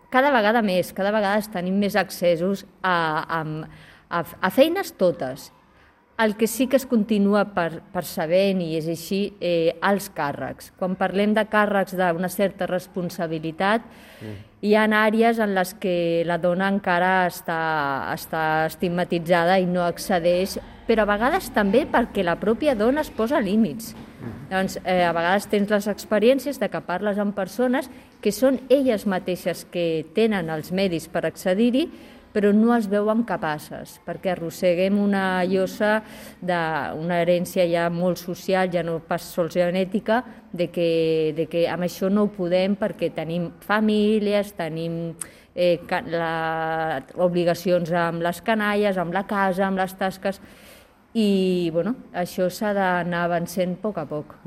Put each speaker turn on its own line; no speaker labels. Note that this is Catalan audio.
cada vegada més, cada vegada tenim més accessos a feines totes. El que sí que es continua percebent, i és així, els càrrecs. Quan parlem de càrrecs d'una certa responsabilitat, hi ha àrees en les que la dona encara està estigmatitzada i no accedeix, però a vegades també perquè la pròpia dona es posa límits. Doncs a vegades tens les experiències de que parles amb persones que són elles mateixes que tenen els medis per accedir-hi, però no es veuen capaces, perquè arrosseguem una llosa d'una herència ja molt social, ja no pas sols genètica, de que amb això no ho podem perquè tenim famílies, tenim obligacions amb les canalles, amb la casa, amb les tasques, i això s'ha d'anar avançant a poc a poc.